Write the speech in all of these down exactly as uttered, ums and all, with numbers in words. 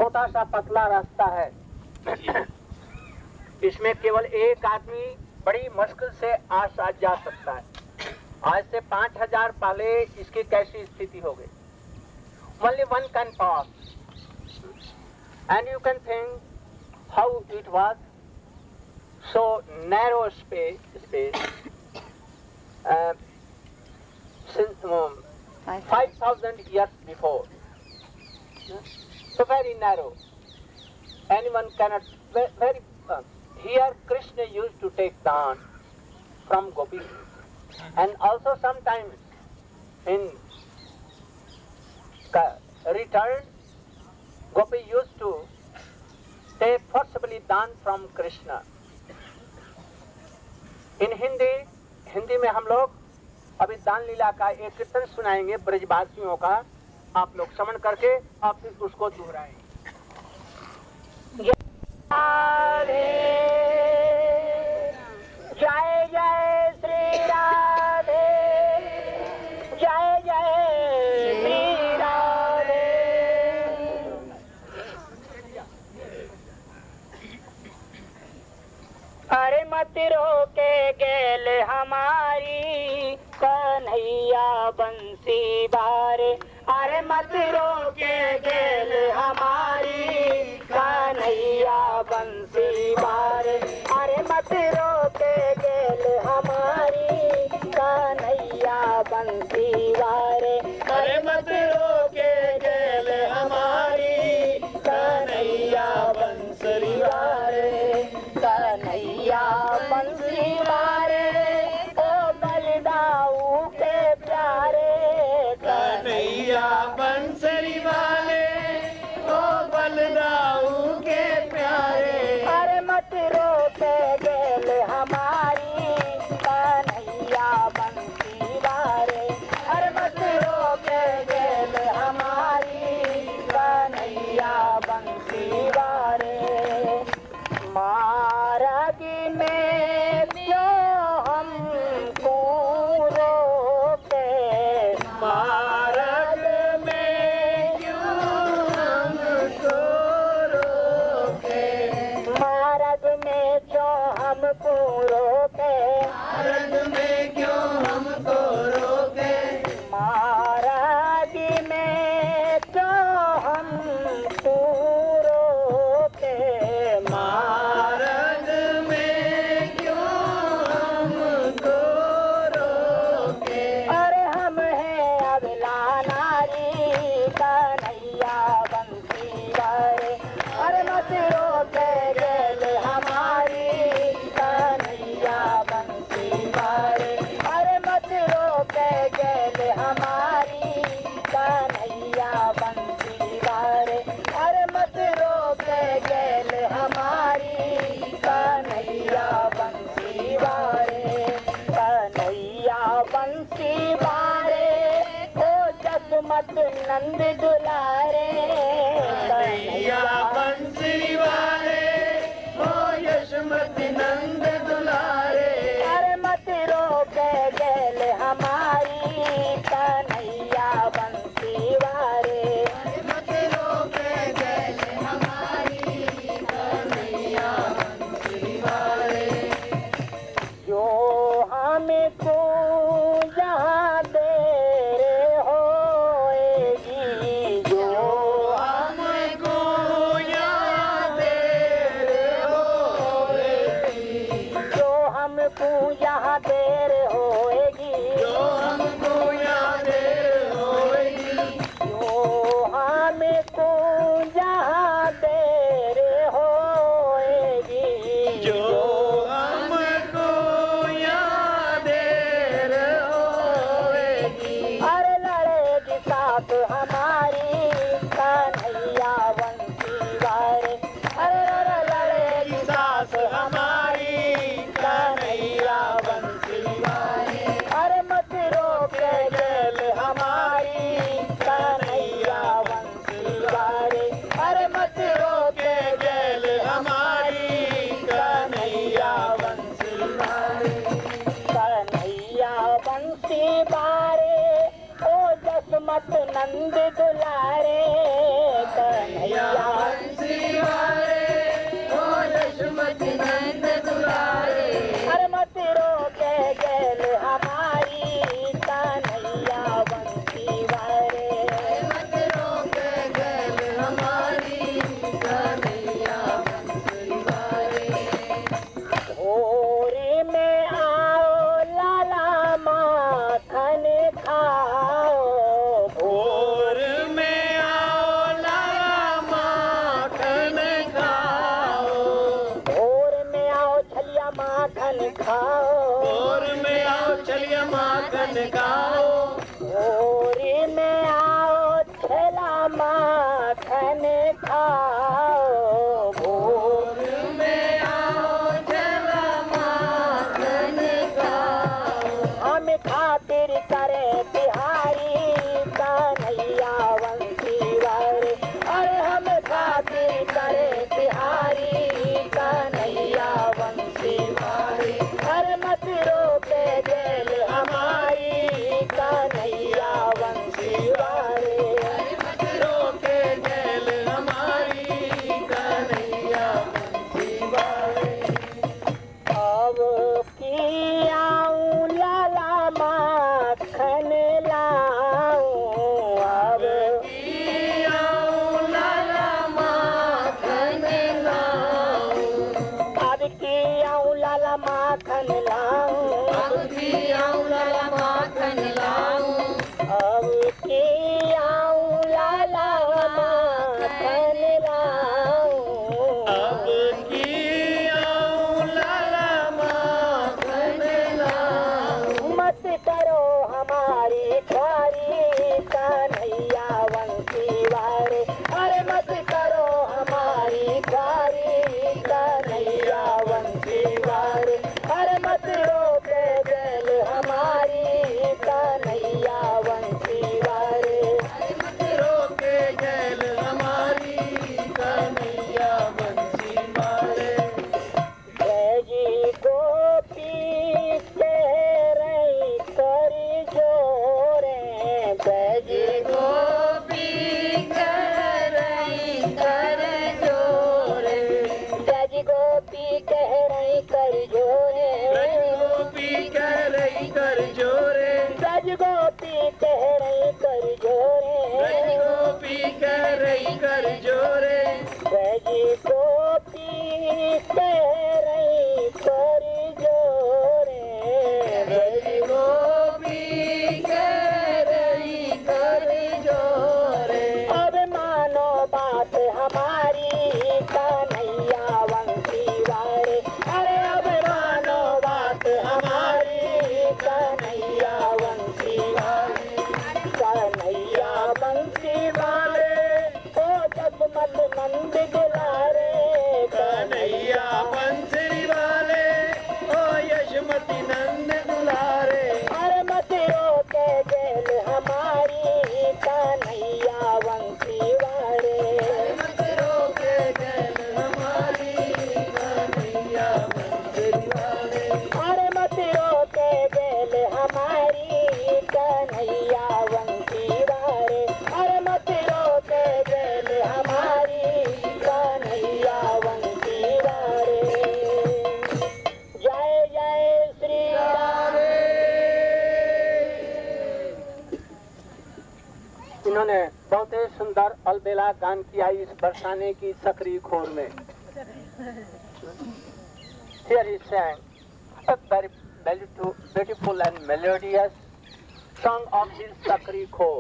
छोटा सा पतला रास्ता है। इसमें केवल एक आदमी बड़ी मुश्किल से आस आज जा सकता है। आज से पांच हजार पहले इसकी कैसी स्थिति हो गई? Only one can pass, and you can think how it was. So narrow space, space. Uh, since um, five thousand years before, so very narrow. Anyone cannot. Very uh, here Krishna used to take dance from gopis, and also sometimes in return, gopi used to take forcibly dance from Krishna. In Hindi, Hindi में हम लोग अभी दान लीला का एक कीर्तन सुनाएंगे ब्रजवासियों का, आप लोग श्रवण करके आप फिर उसको दोहराएंगे। जय जय श्री राधे, जय जय श्री राधे। अरे मत रोके गेल हमारी कन्हैया बंसी बारे, अरे मत रोके गेल हमारी कन्हैया बंसी बारे, अरे मत रोके गेल हमारी कन्हैया बंसी बारे, अरे मत रोके गेल हमारी कन्हैया बंसी बारे, कन्हैया बंसी बारे ओ बलदाऊ के प्यारे, कन्हैया बंसरी वाले ओ बलदाऊ के प्यारे, अरे मत रोके गेल हमारी कन्हैया बंसी बारे, अरे मत रोके गेल हमारी कन्हैया बंसी बारे। मार्ग में क्यों हमको रोके, मार्ग में क्यों हमको रोके, मार्ग में क्यों हमको रोके, मार्ग में क्यों हमको रोके, मार्ग में क्यों हमको रोके, मार्ग में क्यों हमको रोके, अरे हम हैं अबला नारी कन्हैया बंसी बारे, अरे मत रोके गेल हमारी कन्हैया बंसी बारे, अरे मत रोके गेल हमारी कन्हैया बंसी बारे, अरे मत रोके गेल हमारी कन्हैया बंसी बारे, कन्हैया बंसी बारे ओ जसमत नंद दुलारे, कन्हैया बंसी बारे ओ यशमत नंद दुलारे, अरे मत रोके गेल हमारी कन्हैया बंसी बारे, अरे मत रोके गेल हमारी कन्हैया बंसी बारे। जो हमको जहाँ देर होएगी, जो हमको यहाँ देर होएगी, जो हमको यहाँ देर होएगी, जो हमको यहाँ देर होएगी, जो हमको जहाँ देर होएगी, जो हमको यहाँ देर होएगी, अरे लड़ेगी साथ हमारी कन्हैया बंसी बारे, अरे लड़ेगी साथ हमारी कन्हैया बंसी बारे, अरे मत रोके गेल हमारी कन्हैया बंसी बारे, अरे मत रोके गेल हमारी कन्हैया बंसी बारे, कन्हैया बंसी बारे ओ जसमत नंद दुलारे, कन्हैया नंद दुलारे, कन्हैया बंसरी वाले ओ यशमती नंद दुलारे। अरे मत रोके जेल हमारी कन्हैया बंसी वाले, मत रोके जेल हमारी कन्हैया बंसरी वाले। अरे मत रोके जेल हमारी कन्हैया बंसी वाले, अरे मत रोके जेल हमारी कन्हैया बंसी वाले। जय जय श्री राम। इन्होंने बहुत ही सुंदर अलबेला गान किया इस बरसाने की सकरी खोर में। Here he sang a very beautiful and melodious song of his sakri khor.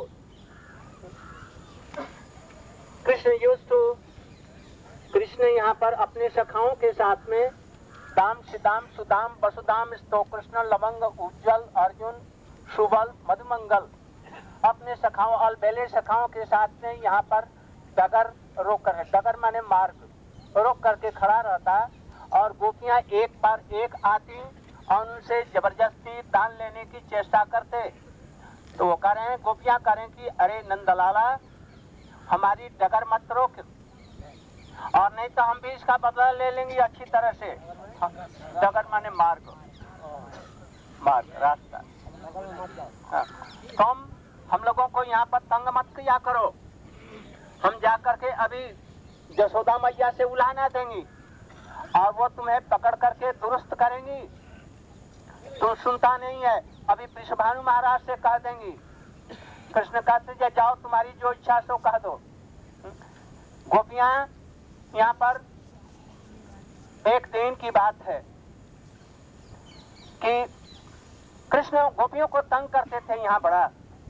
Krishna used to Krishna यहाँ पर अपने सखाओं के साथ में दाम सिदाम सुदाम वसुदाम स्तो कृष्ण लवंग उज्जवल अर्जुन सुबल मधुमंगल अपने सखाओं अलबेले सखाओं के साथ में यहाँ पर डगर रोक कर, डगर माने मार्ग रोक करके खड़ा रहता और गोपियां एक पर एक आती और उनसे जबरदस्ती दान लेने की चेष्टा करते। तो वो कह रहे हैं, गोपियां कह रहे हैं कि अरे नंदलाला हमारी डगर मत रोक और नहीं तो हम भी इसका बदला ले लेंगे अच्छी तरह से। डगर माने मार्ग, मार्ग रास्ता। हाँ, तुम हम लोगों को यहाँ पर तंग मत किया करो, हम जा करके अभी जसोदा मैया से उलाना देंगी और वो तुम्हें पकड़ करके दुरुस्त करेंगी। तुम सुनता नहीं है, अभी वृषभानु महाराज से कह देंगी। कृष्ण कहते जाओ तुम्हारी जो इच्छा सो कह दो। गोपियां यहाँ पर एक दिन की बात है कि कृष्ण गोपियों को तंग करते थे यहाँ बड़ा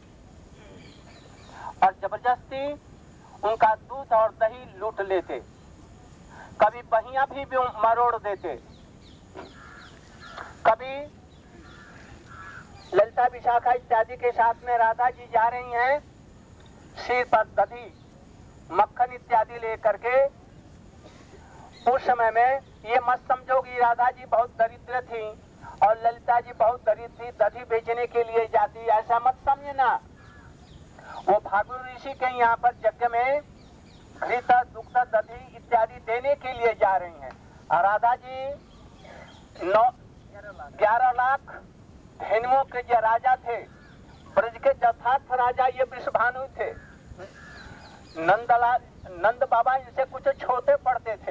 और जबरदस्ती उनका दूध और दही लूट लेते, कभी पहिया भी, भी मरोड़ देते, कभी ललिता विशाखा इत्यादि के साथ में राधा जी जा रही हैं सिर पर दही मक्खन इत्यादि लेकर के। उस समय में ये मत समझोगी राधा जी बहुत दरिद्र थी और ललिता जी बहुत दरिद्र थी, दही बेचने के लिए जाती, ऐसा मत समझना। वो फागुन ऋषि के यहाँ पर यज्ञ में घृत दुग्ध दही इत्यादि देने के लिए जा रही हैं। और राधा जी नौ ग्यारह लाख धेनुओं के जो राजा थे, ब्रज के यथार्थ राजा ये वृषभानु थे। नंदलाल नंद बाबा इनसे कुछ छोटे पड़ते थे,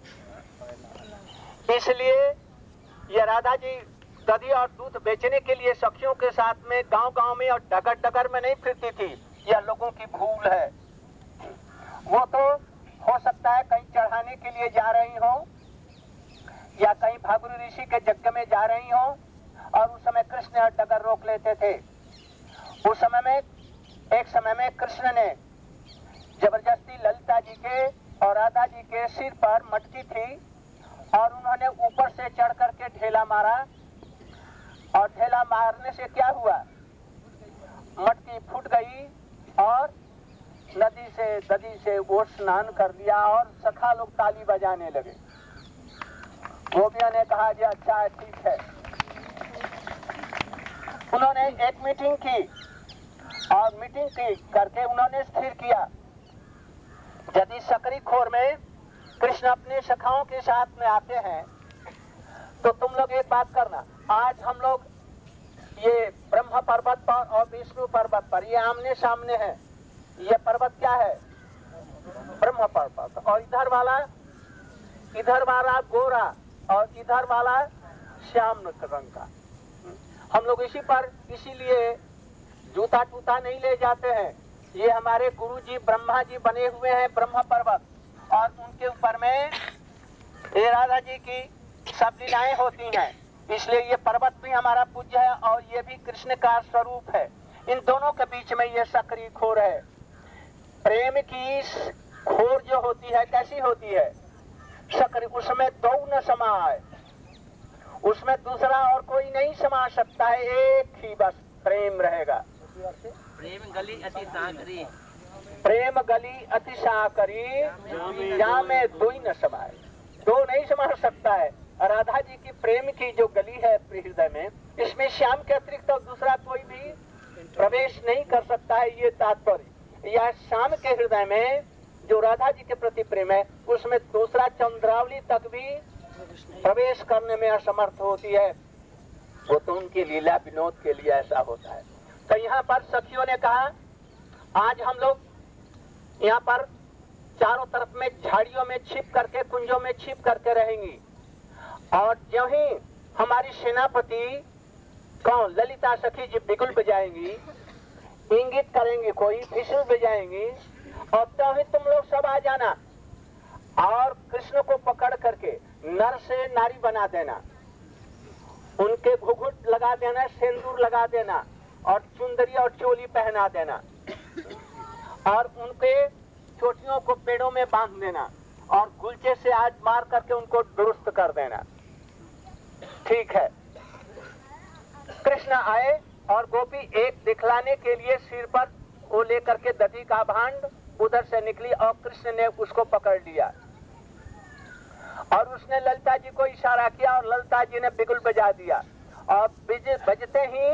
इसलिए ये राधा जी दही और दूध बेचने के लिए सखियों के साथ में गांव गांव में और डगर डगर में नहीं फिरती थी। यह लोगों की भूल है। वो तो हो सकता है कहीं चढ़ाने के लिए जा रही हो या कहीं फागुन ऋषि के यज्ञ में जा रही हो और उस समय कृष्ण और डगर रोक लेते थे। उस समय में एक समय में कृष्ण ने जबरदस्ती ललिता जी के और राधा जी के सिर पर मटकी थी और उन्होंने ऊपर से चढ़ करके ढेला मारा और ढेला मारने से क्या हुआ, मटकी फूट गई और नदी से दधी से वो स्नान कर लिया और सखा लोग ताली बजाने लगे। गोपियों ने कहा जी अच्छा है, ठीक है। उन्होंने एक मीटिंग की और मीटिंग की करके उन्होंने स्थिर किया, यदि सकरी खोर में कृष्ण अपने सखाओं के साथ में आते हैं तो तुम लोग एक बात करना, आज हम लोग ये ब्रह्म पर्वत पर और विष्णु पर्वत पर ये आमने सामने है। ये पर्वत क्या है, ब्रह्म पर्वत, और इधर वाला इधर वाला गोरा और इधर वाला श्याम रंग का। हम लोग इसी पर इसीलिए जूता टूता नहीं ले जाते हैं। ये हमारे गुरु जी ब्रह्मा जी बने हुए हैं ब्रह्म पर्वत और उनके ऊपर में ये राधा जी की सब लीलाएं होती हैं, इसलिए ये पर्वत भी हमारा पूज्य है और ये भी कृष्ण का स्वरूप है। इन दोनों के बीच में ये सकरी खोर है। प्रेम की खोर जो होती है कैसी होती है, सकरी, उसमें दो न समाए, उसमें दूसरा और कोई नहीं समा सकता है, एक ही बस प्रेम रहेगा। प्रेम गली अति सागरी। प्रेम गली अतिशा करी जामे दुई न समाए, दो नहीं समा सकता है। राधा जी की प्रेम की जो गली है हृदय में, इसमें श्याम के अतिरिक्त तो दूसरा कोई भी प्रवेश नहीं कर सकता है। ये तात्पर्य यह श्याम के हृदय में जो राधा जी के प्रति प्रेम है, उसमें दूसरा चंद्रावली तक भी प्रवेश करने में असमर्थ होती है। वो तो उनकी लीला विनोद के लिए ऐसा होता है। तो यहाँ पर सखियों ने कहा आज हम लोग यहाँ पर चारों तरफ में झाड़ियों में छिप करके, कुंजों में छिप करके रहेंगी, और जो ही हमारी सेनापति कौन ललिता सखी जी बिगुल बजाएंगी, इंगित करेंगी, कोई फिसल बजाएंगी, और तो ही तुम लोग सब आ जाना और कृष्ण को पकड़ करके नर से नारी बना देना, उनके घुघुट लगा देना, सिंदूर लगा देना, और चुंदरी और चोली पहना देना, और उनके चोटियों को पेड़ों में बांध देना, और गुलचे से आज मार करके उनको दुरुस्त कर देना। ठीक है। कृष्ण आए और गोपी एक दिखलाने के लिए सिर पर वो लेकर के दधी का भांड उधर से निकली, और कृष्ण ने उसको पकड़ लिया और उसने ललिता जी को इशारा किया, और ललिता जी ने बिगुल बजा दिया, और बजते ही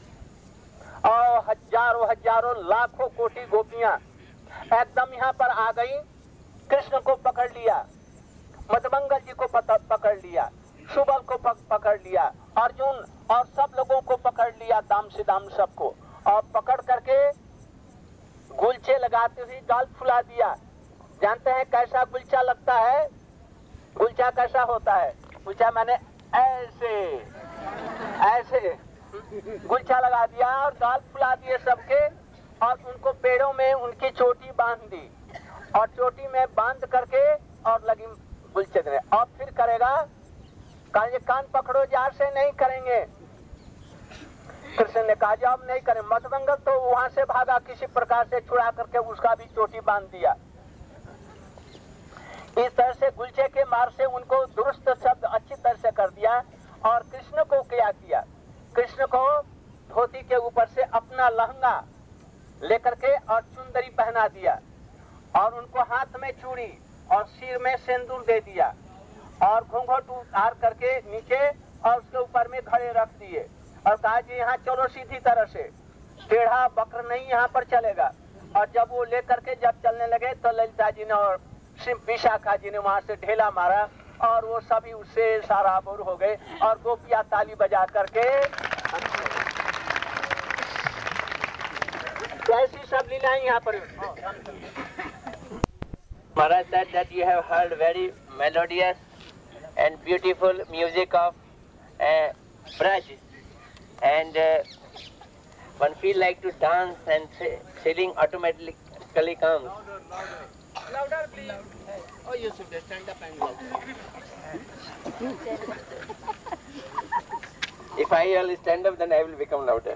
और हजारों हजारों लाखों कोटि गोपियां एकदम यहाँ पर आ गई, कृष्ण को पकड़ लिया, मधुमंगल जी को पकड़ लिया, सुबल को पकड़ लिया, अर्जुन और सब लोगों को पकड़ लिया, दाम से दाम सबको, और पकड़ करके गुलचे लगाते हुए गाल फुला दिया। जानते हैं कैसा गुलचा लगता है? गुलचा कैसा होता है? गुलचा मैंने ऐसे ऐसे गुलचा लगा दिया और गाल फुला दिए सबके, और उनको पेड़ों में उनकी चोटी बांध दी, और चोटी में बांध करके और लगी गुलचे देने। और फिर करेगा, कहा कान पकड़ो, जार से नहीं करेंगे। कृष्ण ने कहा जब नहीं करें। मधुमंगल तो वहां से भागा, किसी प्रकार से छुड़ा करके उसका भी चोटी बांध दिया। इस तरह से गुलचे के मार से उनको दुरुस्त शब्द अच्छी तरह से कर दिया। और कृष्ण को क्या किया? कृष्ण को धोती के ऊपर से अपना लहंगा लेकर के और चुंदरी पहना दिया, और उनको हाथ में चूड़ी और सिर में सिंदूर दे दिया, और घूंघट उतार करके नीचे और उसके ऊपर में घड़े रख दिए, और कहा जी यहाँ चलो सीधी तरह से, टेढ़ा बकर नहीं यहाँ पर चलेगा। और जब वो लेकर के जब चलने लगे तो ललिता जी ने और विशाखा जी ने वहां से ढेला मारा, और वो सभी उससे साराबुर हो गए, और गोपियां ताली बजा करके कैसी सब लीलाएं यहाँ पर। Maharaj said that you have heard very melodious and beautiful music of uh, Braj, and uh, one feel like to dance, and feeling automatically comes. Louder, please. Oh, you should stand up and go. If I will stand up, then I will become louder.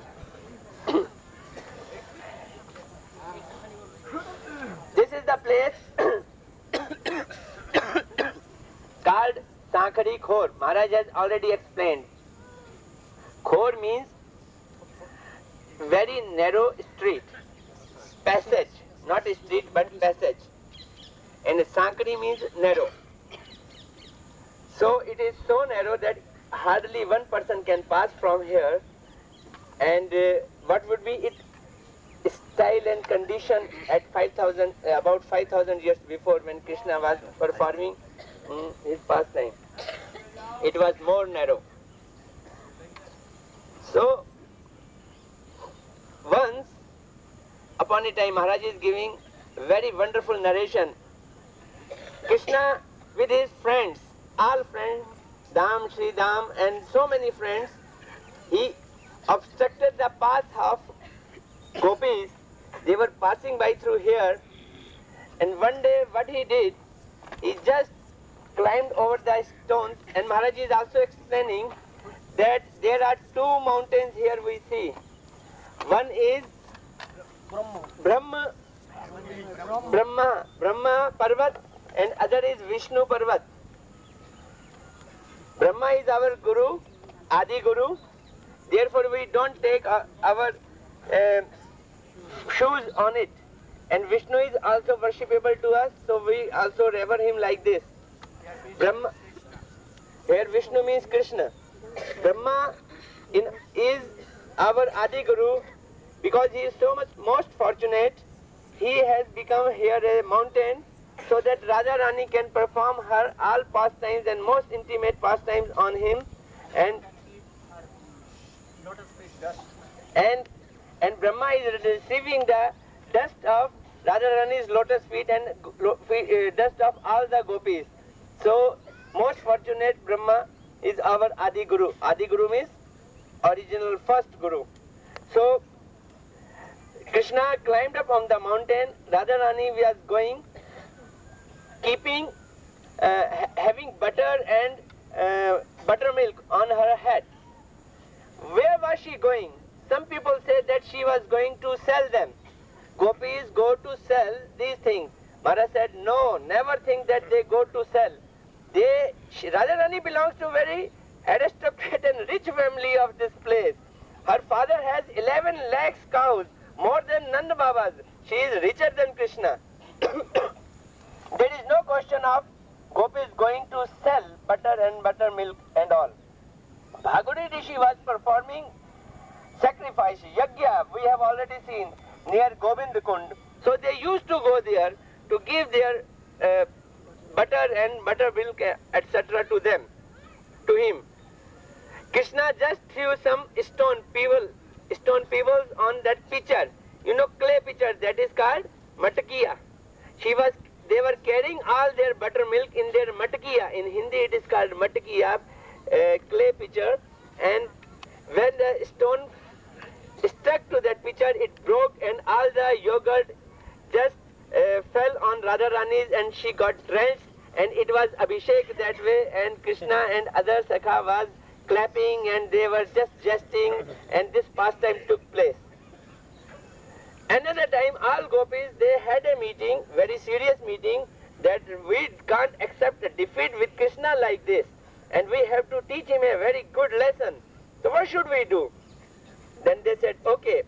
This is the place called Sankhari Khor. Maharaj has already explained. Khor means very narrow street, passage, not street but passage. And Sankhari means narrow. So it is so narrow that hardly one person can pass from here. And uh, what would be its style and condition at five thousand, uh, about five thousand years before, when Krishna was performing mm, his pastime? It was more narrow. So once upon a time, Maharaj is giving very wonderful narration. Krishna with his friends, all friends, Dham, Sri Dham, and so many friends, he obstructed the path of gopis. They were passing by through here, and one day what he did, he just climbed over the stones, and Maharaj is also explaining that there are two mountains here we see. One is Brahma, Brahma, Brahma Parvat, and other is Vishnu Parvat. Brahma is our Guru, Adi Guru. Therefore we don't take uh, our uh, shoes on it. And Vishnu is also worshipable to us, so we also revere him like this. Brahma, here Vishnu means Krishna. Brahma in, is our Adi Guru because he is so much most fortunate. He has become here a mountain so that Radha Rani can perform her all pastimes and most intimate pastimes on him, and and and Brahma is receiving the dust of Radha Rani's lotus feet and uh, dust of all the gopis. So most fortunate Brahma is our Adi Guru. Adi Guru means original first Guru. So Krishna climbed up on the mountain. Radha Rani was going, keeping, uh, ha having butter and uh, buttermilk on her head. Where was she going? Some people say that she was going to sell them. Gopis go to sell these things. Maharaj said, no, never think that they go to sell. They, she, Radha Rani belongs to very aristocratic and rich family of this place. Her father has eleven lakhs cows, more than Nanda Babas. She is richer than Krishna. There is no question of gopis going to sell butter and buttermilk and all. Bhagavati Rishi was performing sacrifice, yajna, we have already seen, near Govind Kund. So they used to go there to give their uh, butter and buttermilk, et cetera to them, to him. Krishna just threw some stone pebble, stone pebbles on that pitcher. You know, clay pitcher, that is called matakiya. She was, they were carrying all their buttermilk in their matakiya. In Hindi it is called matakiya, uh, clay pitcher. And when the stone stuck to that pitcher, it broke and all the yogurt just uh, fell on Radha Rani's and she got drenched, and it was Abhishek that way, and Krishna and other Sakha was clapping and they were just jesting, and this pastime took place. Another time all gopis, they had a meeting, very serious meeting, that we can't accept a defeat with Krishna like this, and we have to teach him a very good lesson. So what should we do? Then they said, okay,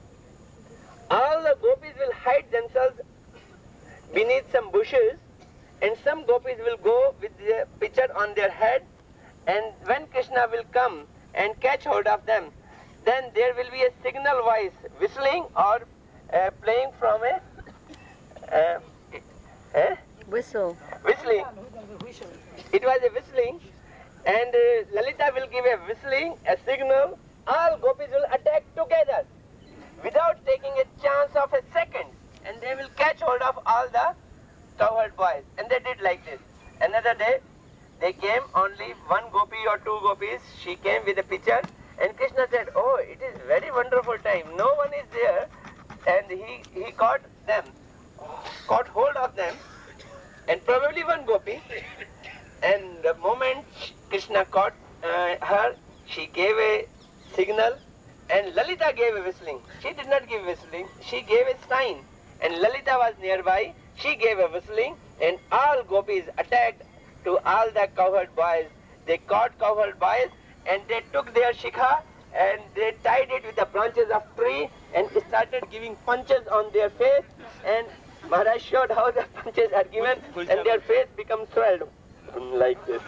all the gopis will hide themselves beneath some bushes, and some gopis will go with the pitcher on their head, and when Krishna will come and catch hold of them, then there will be a signal voice whistling or uh, playing from a uh, eh? Whistle. whistling. It was a whistling, and uh, Lalita will give a whistling, a signal. All gopis will attack together without taking a chance of a second, and they will catch hold of all the cowherd boys. And they did like this. Another day, they came, only one gopi or two gopis. She came with a pitcher, and Krishna said, oh, it is very wonderful time. No one is there. And he, he caught them, caught hold of them, and probably one gopi. And the moment Krishna caught uh, her, she gave a signal, and Lalita gave a whistling. She did not give whistling, she gave a sign. And Lalita was nearby, she gave a whistling, and all gopis attacked to all the cowherd boys. They caught cowherd boys, and they took their shikha, and they tied it with the branches of tree, and started giving punches on their face, and Maharaj showed how the punches are given, and their face becomes swelled like this.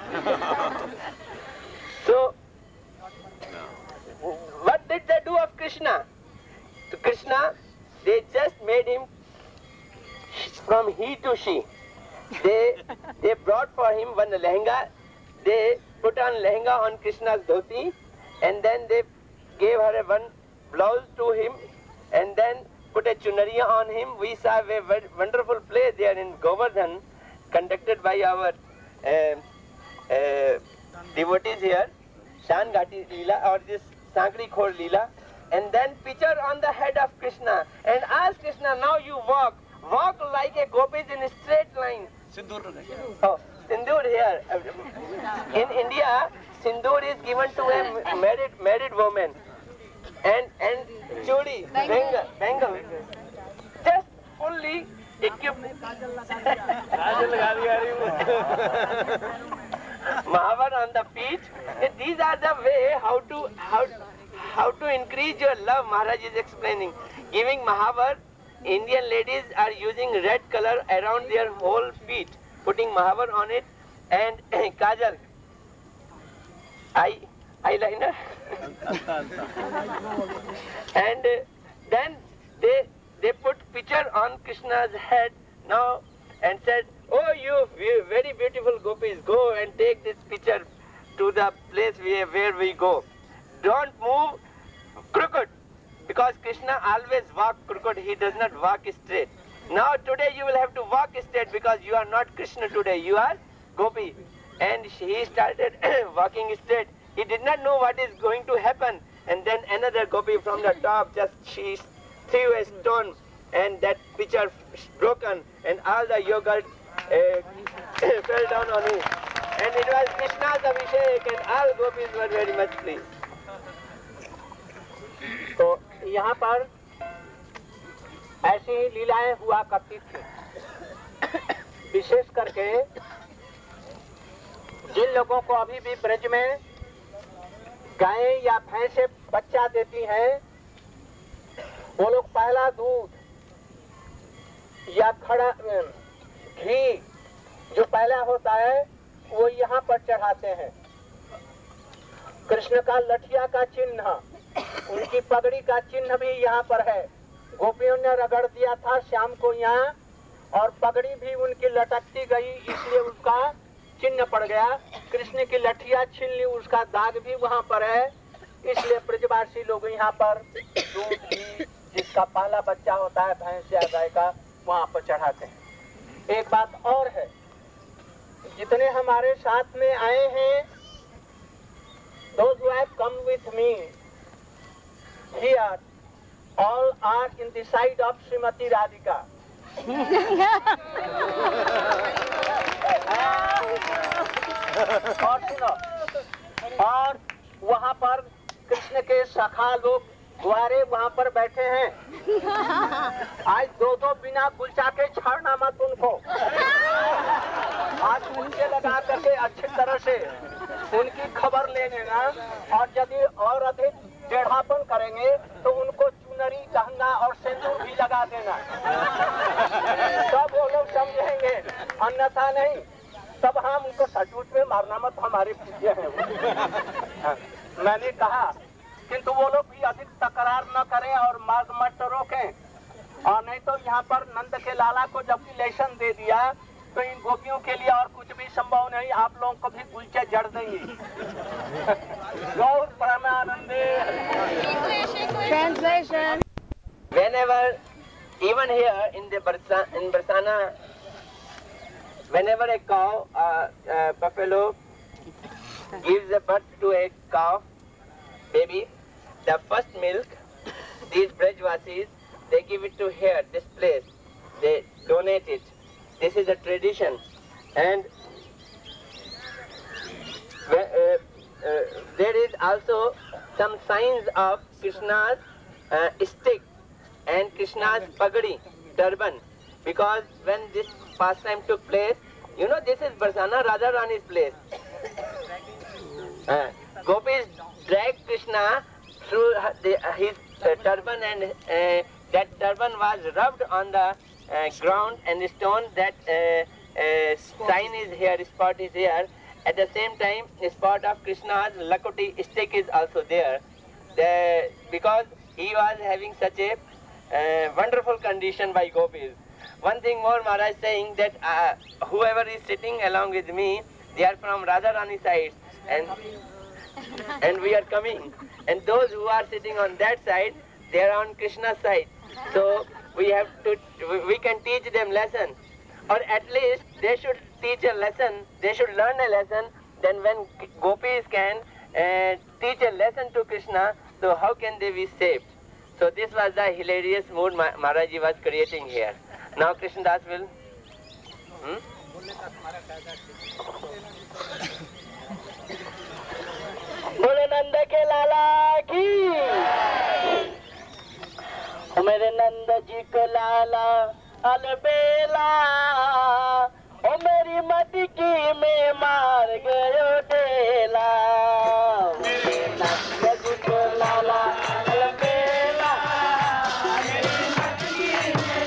So, what did they do of Krishna? To Krishna, they just made him from he to she. They, they brought for him one lehenga. They put on lehenga on Krishna's dhoti, and then they gave her a one blouse to him, and then put a chunariya on him. We saw a very wonderful play there in Govardhan, conducted by our uh, uh, devotees here, Shan Ghati Leela, or this Sankri Khor Leela, and then picture on the head of Krishna, and ask Krishna, now you walk, walk like a gopis in a straight line. Sindoor. Oh, Sindoor here. In India, Sindoor is given to a married married woman, and and chudi, bengal, bengal, just fully equipped. Mahavar on the feet. These are the way how to how how to increase your love. Maharaj is explaining, giving Mahavar Indian ladies are using red color around their whole feet, putting mahavar on it and kajal, eye, eyeliner. And uh, then they they put picture on Krishna's head now and said, "Oh, you very beautiful gopis, go and take this picture to the place where, where we go. Don't move crooked, because Krishna always walk crooked. He does not walk straight. Now today you will have to walk straight because you are not Krishna today. You are gopi." And he started walking straight. He did not know what is going to happen. And then another gopi from the top, just she threw a stone and that pitcher broken and all the yogurt uh, fell down on him. And it was Krishna's Abhishek and all gopis were very much pleased. तो यहाँ पर ऐसी ही लीलाएं हुआ करती थी। विशेष करके जिन लोगों को अभी भी ब्रज में गायें या भैंसें बच्चा देती हैं, वो लोग पहला दूध या खड़ा घी जो पहला होता है वो यहाँ पर चढ़ाते हैं। कृष्ण का लठिया का चिन्ह, उनकी पगड़ी का चिन्ह भी यहाँ पर है। गोपियों ने रगड़ दिया था शाम को यहाँ, और पगड़ी भी उनकी लटकती गई, इसलिए उसका चिन्ह पड़ गया। कृष्ण की लठिया छीन ली, उसका दाग भी वहाँ पर है। इसलिए ब्रजवासी लोग यहाँ पर दूध घी जिसका पहला बच्चा होता है भैंस या गाय का, वहाँ पर चढ़ाते हैं। एक बात और है, जितने हमारे साथ में आए हैं, those who have come with me here, all are in the side of Srimati Radhika. और सुनो, और वहाँ पर कृष्ण के सखा लोग द्वारे वहाँ पर बैठे हैं। आज दो दो बिना गुलचा के छाड़ना मत उनको। आज उनके लगा करके अच्छी तरह से उनकी खबर ले लेना, और यदि और अधिक टेढ़ापन करेंगे तो उनको चुनरी, गहना और सिंदूर भी लगा देना, तब वो लोग समझेंगे, अन्यथा नहीं। तब हम उनको सचमुच में मारना मत, हमारे पूज्य हैं वो। मैंने कहा, किंतु वो लोग भी अधिक तकरार न करें और मार्ग मत रोकें, और नहीं तो यहाँ पर नंद के लाला को जब इलेक्शन दे दिया तो इन गोपियों के लिए और कुछ भी संभव नहीं, आप लोगों को भी गुलचे जड़ देंगे। गौर परमानंदे। Translation. Whenever, even here in the Barsa, in Barsana, whenever a cow, uh, uh, buffalo gives a birth to a cow, baby, the first milk, these Brajvasis, they give it to here, this place. They donate it. This is a tradition. And uh, uh, there is also some signs of Krishna's uh, stick and Krishna's pagadi, turban. Because when this pastime took place, you know, this is Barsana Radha Rani's place. Uh, Gopis dragged Krishna through the, his uh, turban, and uh, that turban was rubbed on the uh, ground and the stone. That uh, uh, sign is here, spot is here. At the same time, the spot of Krishna's Lakoti stick is also there. The, because he was having such a uh, wonderful condition by Gopis. One thing more, Maharaj saying that uh, whoever is sitting along with me, they are from Radharani side, and and we are coming. And those who are sitting on that side, they are on Krishna's side. So we have to, we can teach them lesson, or at least they should teach a lesson. They should learn a lesson. Then when gopis can uh, teach a lesson to Krishna, so how can they be saved? So this was the hilarious mood Ma Maharaji was creating here. Now Krishnadas will. Hmm? बोले नंद के लाला की, ओ मेरे नंद जी को लाला अलबेला, ओ मेरी मटकी में मार गयो ढेला। मेरे नंद जी को लाला अलबेला, मेरी मटकी में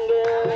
संग,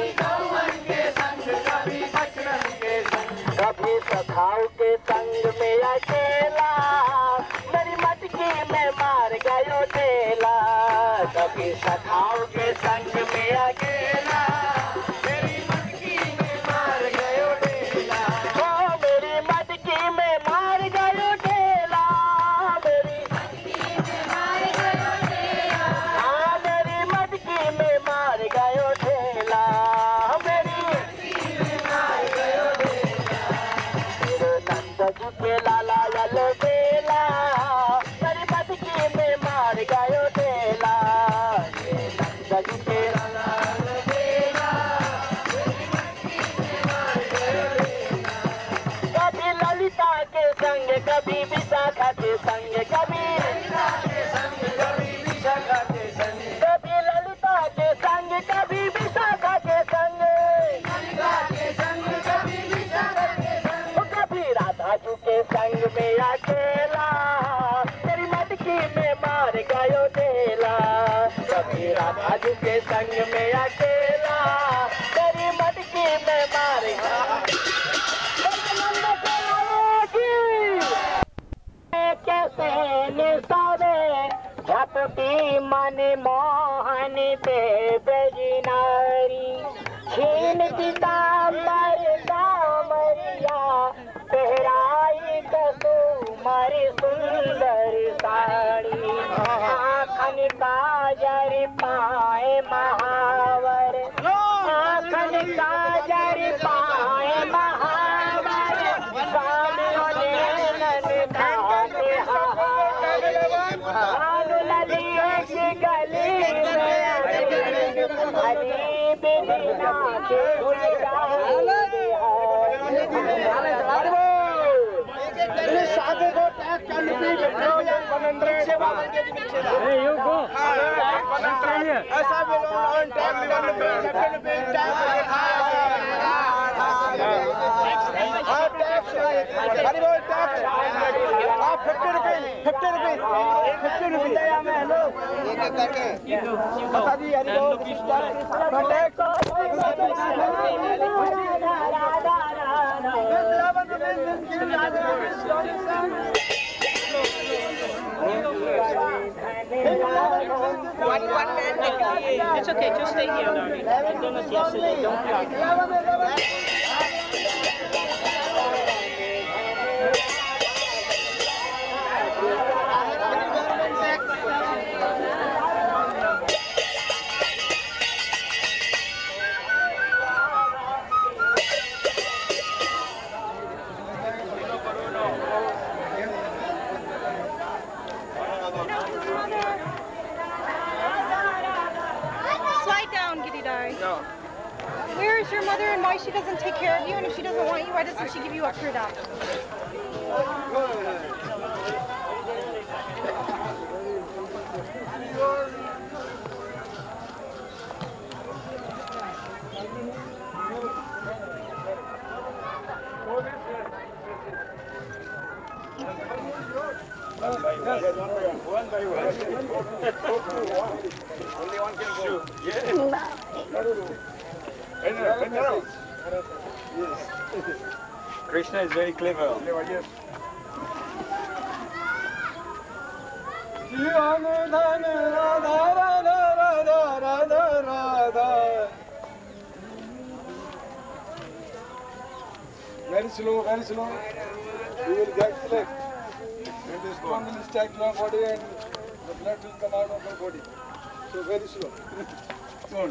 कभी सखाओ के संग में अकेला, मेरी मटकी में मार गयो ढेला। कभी सखाओ के संग में अकेला, मेरी मटकी में मार गयो ढेला। ओ मेरी मटकी में मार गयो ढेला, मेरी मटकी में मार गयो ढेला। हाँ मेरी मटकी में मार गयो ढेला, मेरी मटकी में मार गयो ढेला। मेरे नंद जी के लाला लल बेला, मेरी मटकी में मार गयो ढेला। ये नंद जी के लाला लल बेला, मेरी मटकी में मार गयो ढेला। कभी ललिता के संग, कभी विशाखा के संग, कभी ललिता के संग, कभी विशाखा के संग, कभी ललिता के संग, कभी विशाखा के संग, ललिता के संग, कभी विशाखा के संग, कभी राधा जी के संग में अकेला, तेरी मटकी में मार गयो ढेला। कभी राधा जी के संग में अकेला, तेरी मटकी में मार गयो। कैसे निसावे झपटी मन मोहन पे बेजिनारी, छीन पीताम्बर सामरिया, पहराई कसुमर सुंदर साड़ी। आँखन काजर पाए महावर, आँखन काजर पाए महावर, स्वामियों ने नन खाते भानु नदियों की गली में हरी बिना के साधे को टैग कर ऐसा हरी बोल टैक्स आप fifty rupees fifty rupees fifty rupees hello एक एक करके बता दी हरी बोल One, one man actually. It's okay, just stay here, darling. I've done this yesterday. Don't cry. Slide down, Giddy Dari. No. Where is your mother and why she doesn't take care of you? And if she doesn't want you, why doesn't she give you up for adoption? One by one. One by one. Only one can go. Yes. Yes. Krishna is very clever. Yes. Very slow, very slow. You will get sick. And this one will strike your body and the blood will come out of your body. So very slow. Slow.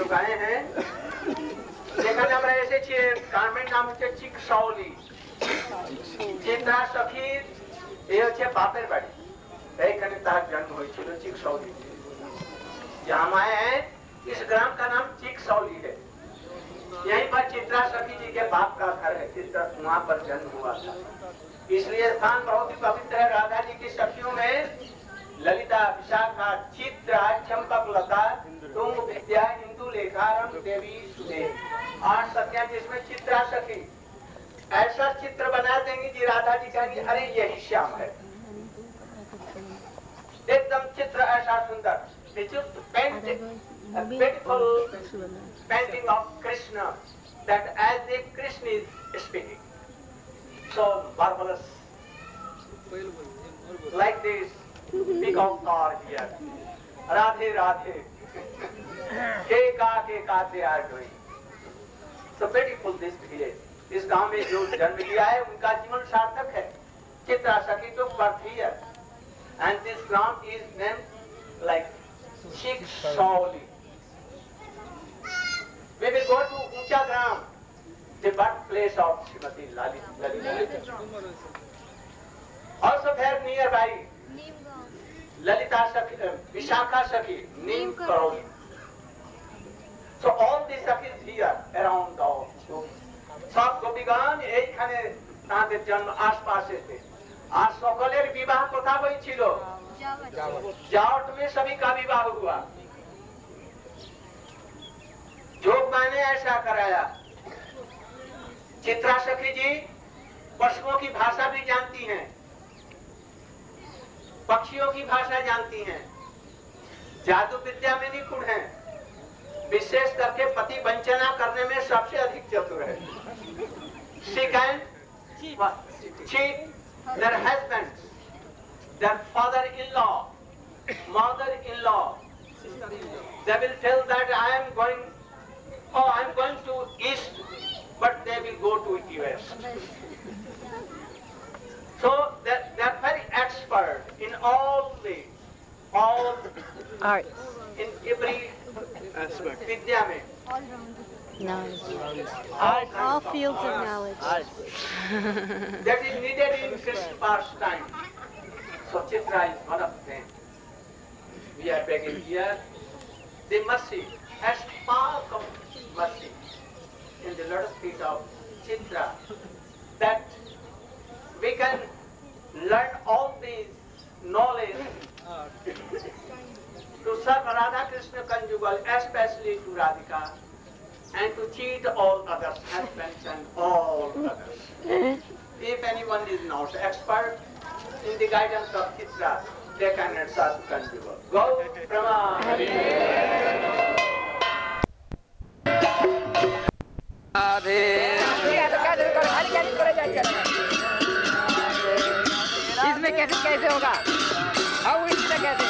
গায়ে হ্যাঁ যেখানে আমরা এসেছি garment নাম হচ্ছে চিকসাউলি চিত্রা সখীর এই হচ্ছে বাপের বাড়ি এইখানে তার জন্ম হয়েছিল चिकसौली जहाँ आए हैं इस ग्राम का नाम चिकसौली है यहीं पर चित्रा सखी जी के बाप का घर है चित्रा वहाँ पर जन्म हुआ था इसलिए स्थान बहुत ही पवित्र है राधा जी की सखियों में ललिता विशाखा चित्रा चंपकलता तुंग विद्या इंदु लेखारम देवी सुदेव आठ सखियां जिसमें चित्रा सखी ऐसा चित्र बना देंगी जी राधा जी का अरे यही श्याम है एकदम चित्र ऐसा सुंदर beautiful painting of Krishna that as if Krishna is speaking so marvelous like this peacock are here Radhe Radhe ke ka ke ka they are doing so beautiful this village इस गांव में जो जन्म लिया है उनका जीवन सार्थक है चित्रा सखी तो birth here and this ground is named like चिकसौली we will go to Uncha Gram the birthplace of Srimati Lalita also very nearby Lalita Sakhi uh, Vishakha Sakhi Neem Karoli so all the Sakhis here around the সব গোপীগণ এইখানে তাদের জন্ম আশপাশে थे आज সকলের विवाह কোথা হয়েছিল जाट में सभी का विवाह हुआ जोग मैंने ऐसा कराया चित्रा सखी जी पशुओं की भाषा भी जानती हैं पक्षियों की भाषा जानती हैं जादू विद्या में निपुण हैं विशेष करके पति वंचना करने में सबसे अधिक चतुर है She can cheat their husbands, their father-in-law, mother-in-law. They will tell that I am going, oh, I am going to east, but they will go to west. So they they are very expert in all the, all arts, in every aspect. Vidya mein. knowledge, all, all fields of knowledge. That is needed in Krishna pastime. So Chitra is one of them. We are begging here the mercy, a spark of mercy in the lotus feet of Chitra, that we can learn all these knowledge to serve Radha Krishna conjugal, especially to Radhika, and to cheat all others, husbands and all others. If anyone is not expert in the guidance of Chitra, they cannot serve conjugal. Go, Brahma! इसमें कैसे कैसे होगा आओ इसमें कैसे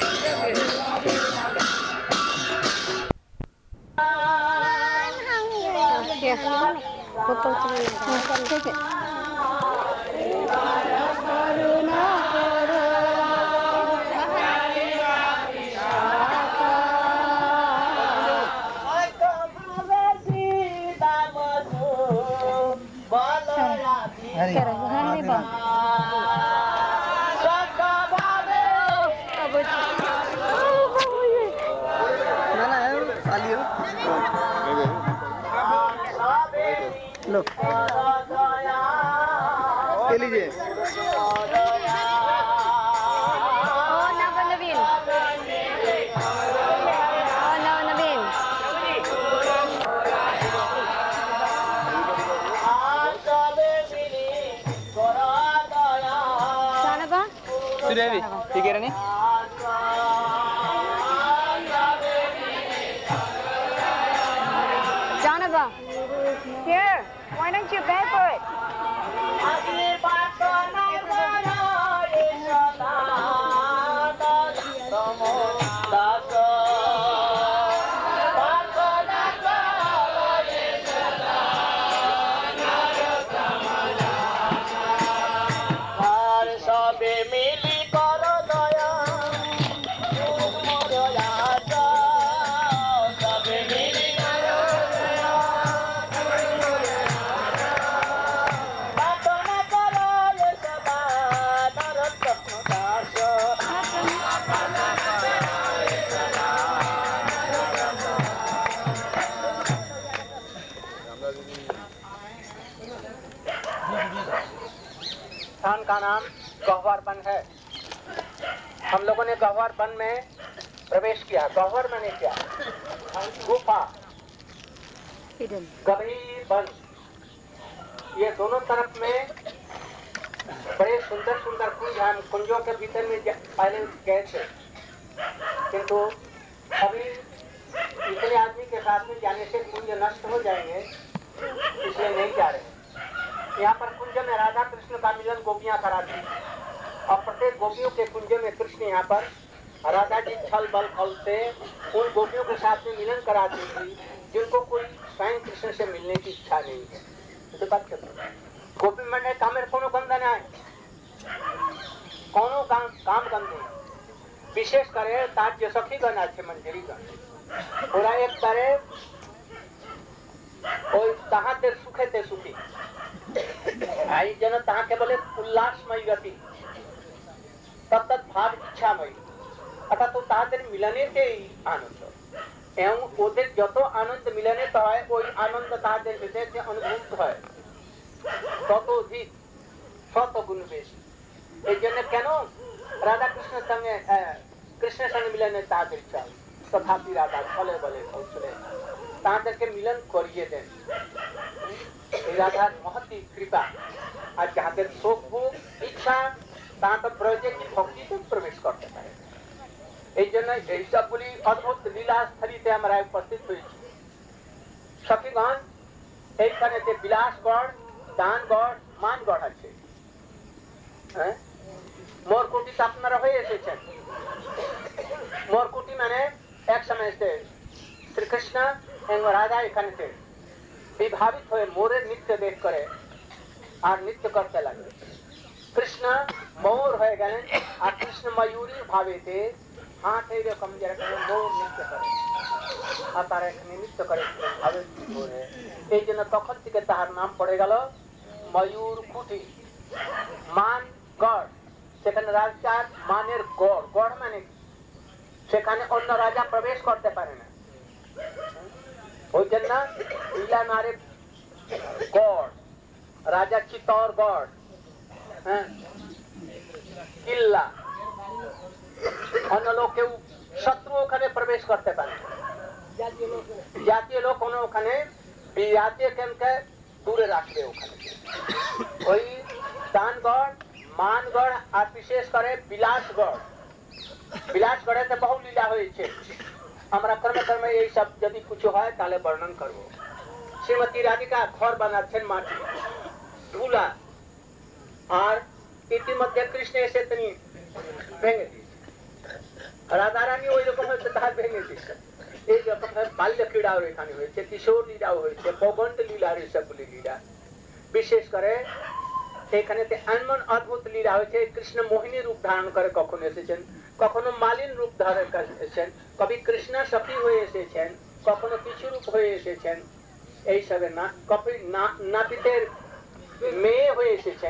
Look. ले लीजिए। Oh, now Naveen. Oh, now Naveen. Shanaba? Sudevi ठीक है रानी Shanaba. Here, why don't you beg for it? स्थान का नाम गह्वर वन है। हम लोगों ने गह्वर वन में प्रवेश किया। गह्वर मैंने क्या? गुफा, गभीर वन। ये दोनों तरफ में बड़े सुंदर सुंदर कुंज हैं। कुंजों के भीतर में पहले गए थे, किंतु अभी इतने आदमी के साथ में जाने से कुंज नष्ट हो जाएंगे, इसलिए नहीं जा रहे। यहाँ पर कुंज में राधा कृष्ण का मिलन गोपियां कराती, और प्रत्येक गोपियों के कुंज में कृष्ण यहाँ पर राधा जी छल बल फल से उन गोपियों के साथ में मिलन कराती थी जिनको कोई स्वयं कृष्ण से मिलने की इच्छा नहीं है। तो बात गोपी मंडल कामेर कोनो गंदा ना कोनो काम काम गंदे विशेष करे ताज्य सखी गण আছে मंजरी गण ओरा एक करे ओई ताहाते सुखेते सुखी आई जन ताहा के बोले उल्लासमय गति तब तक भाव इच्छामय अर्थात तो ताहाते मिलने के आनंद एवं ओদের যত आनंद मिलने तो है ওই आनंद ताहाते विशेष अनुभूत है তত অধিক শত গুণ বেশি। এই জন্য কেন রাধা কৃষ্ণের সঙ্গে কৃষ্ণের সঙ্গে মিলনের তাদের ইচ্ছা তথাপি রাধা ফলে বলে কৌশলে তাদেরকে মিলন করিয়ে দেন। এই রাধার মহতি কৃপা আর যাদের শোক ভোগ ইচ্ছা তাদের প্রয়োজনে ভক্তিতে প্রবেশ করতে পারে। এই জন্য এই সবগুলি অদ্ভুত লীলাস্থলীতে আমরা উপস্থিত হয়েছি। সখীগণ এইখানে যে বিলাসগড় দানগড় মানগড় আছে, মোরকুটিতে আপনারা হয়ে এসেছেন। মোরকুটি মানে এক সময় শ্রীকৃষ্ণ এবং রাধা এখানেতে বিভাবিত হয়ে মোরের নৃত্য দেখ করে আর নৃত্য করতে লাগলো। কৃষ্ণ ময়ূর হয়ে গেলেন আর কৃষ্ণ ময়ূরীর ভাবেতে হাত এইরকম যেরকম ময়ূর নৃত্য করে আর তারা এখানে নৃত্য করে ভাবে এই জন্য তখন থেকে তাহার নাম পড়ে গেল ময়ূর কুটি। মান গড়, সেখানে রাজার মানের গড়, গড় মানে সেখানে অন্য রাজা প্রবেশ করতে পারে না। ওই জন্য ইলা নারে গড়, রাজা চিত্তর গড়, হ্যাঁ কিল্লা, অন্য লোক কেউ শত্রু ওখানে প্রবেশ করতে পারে না। জাতীয় লোক কোনো ওখানে জাতীয় কেন্দ্রকে দূরে রাখবে ওখানে। ওই দানগড় মানগড় আর বিশেষ করে বিলাসগড়, বিলাসগড়েতে বহু লীলা হয়েছে। আমরা ক্রমে ক্রমে এই সব যদি কিছু হয় তাহলে বর্ণন করবো। শ্রীমতী রাধিকা ঘর বানাচ্ছেন মাটি ধুলা, আর ইতিমধ্যে কৃষ্ণ এসে তিনি ভেঙে দিয়েছে। রাধা রানী ওই রকম হয়েছে তার ভেঙে দিচ্ছে। এই রকম বাল্য ক্রীড়াও এখানে হয়েছে, কিশোর লীলাও হয়েছে, পৌগণ্ড লীলার সবগুলি লীলা। বিশেষ করে এখানেতে এমন অদ্ভুত লীলা হয়েছে, কৃষ্ণ মোহিনী রূপ ধারণ করে কখনো এসেছেন, কখনো মালিন রূপ ধারণ করে এসেছেন, কবি কৃষ্ণ সখী হয়ে এসেছেন, কখনো কিছু রূপ হয়ে এসেছেন, এইসবের না কবি নাপিতের মেয়ে হয়ে এসেছেন।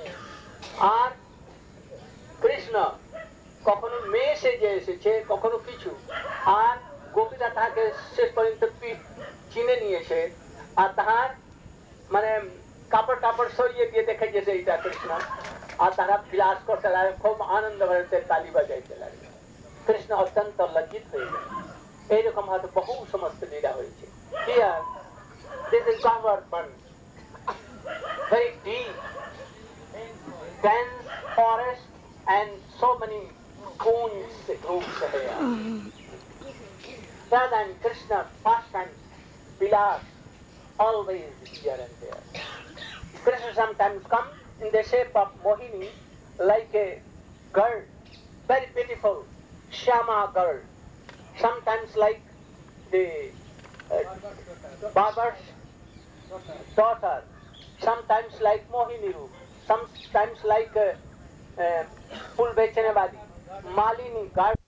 আর কৃষ্ণ কখনো মেয়ে সেজে এসেছে, কখনো কিছু। আর গোপীরা তাহাকে শেষ পর্যন্ত চিনে নিয়েছে আর তাহার মানে কাপড় টাপড় সরিয়ে দিয়ে দেখে গেছে এইটা কৃষ্ণ। আর তারা বিলাস করতে লাগে, খুব আনন্দ হয়েছে, তালি বাজাইতে লাগে। কৃষ্ণ অত্যন্ত লজ্জিত হয়ে গেল। এইরকম হয়তো বহু সমস্ত লীলা হয়েছে। Here, this is Gangwar Ban, very deep, dense forest and so many coons groups here. Radha and Krishna pastime, Vilas, always here and there. Krishna sometimes comes in the shape of Mohini, like a girl, very beautiful, Shyama girl. Sometimes like the uh, Babar's daughter. Sometimes like Mohini Roop. Sometimes like uh, uh, Pul Bechenevadi, Malini girl.